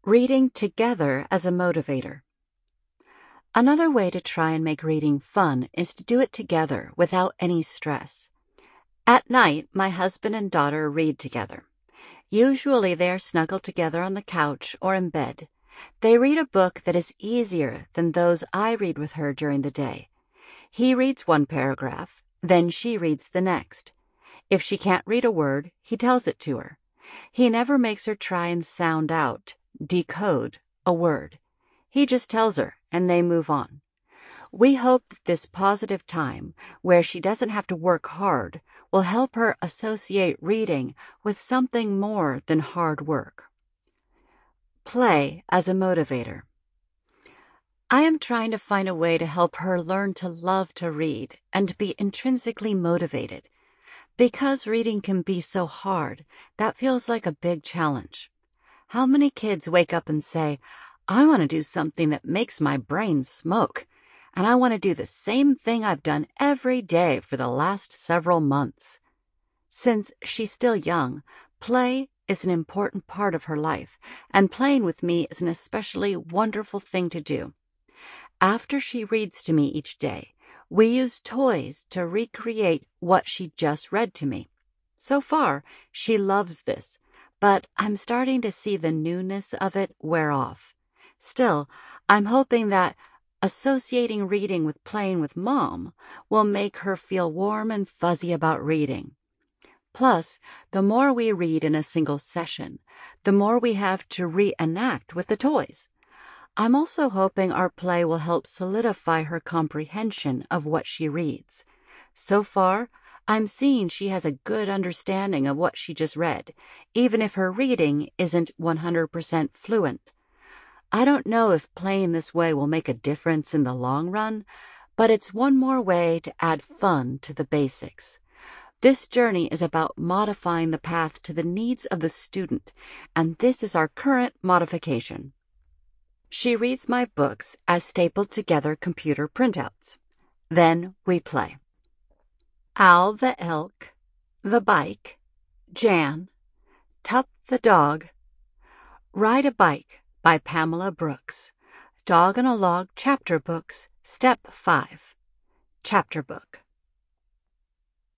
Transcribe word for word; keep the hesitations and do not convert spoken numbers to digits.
Reading together as a motivator. Another way to try and make reading fun is to do it together without any stress. At night, my husband and daughter read together. Usually they are snuggled together on the couch or in bed. They read a book that is easier than those I read with her during the day. He reads one paragraph, then she reads the next. If she can't read a word, he tells it to her. He never makes her try and sound out, decode, a word. He just tells her, and they move on. We hope that this positive time, where she doesn't have to work hard, will help her associate reading with something more than hard work. Play as a motivator. I am trying to find a way to help her learn to love to read and be intrinsically motivated. Because reading can be so hard, that feels like a big challenge. How many kids wake up and say, I want to do something that makes my brain smoke, and I want to do the same thing I've done every day for the last several months. Since she's still young, play is an important part of her life, and playing with me is an especially wonderful thing to do. After she reads to me each day, we use toys to recreate what she just read to me. So far, she loves this, but I'm starting to see the newness of it wear off. Still, I'm hoping that associating reading with playing with Mom will make her feel warm and fuzzy about reading. Plus, the more we read in a single session, the more we have to reenact with the toys. I'm also hoping our play will help solidify her comprehension of what she reads. So far, I'm seeing she has a good understanding of what she just read, even if her reading isn't one hundred percent fluent. I don't know if playing this way will make a difference in the long run, but it's one more way to add fun to the basics. This journey is about modifying the path to the needs of the student, and this is our current modification. She reads my books as stapled together computer printouts. Then we play. Al the Elk, the Bike, Jan, Tup the Dog. Ride a Bike by Pamela Brooks. Dog on a Log Chapter Books, Step five. Chapter Book.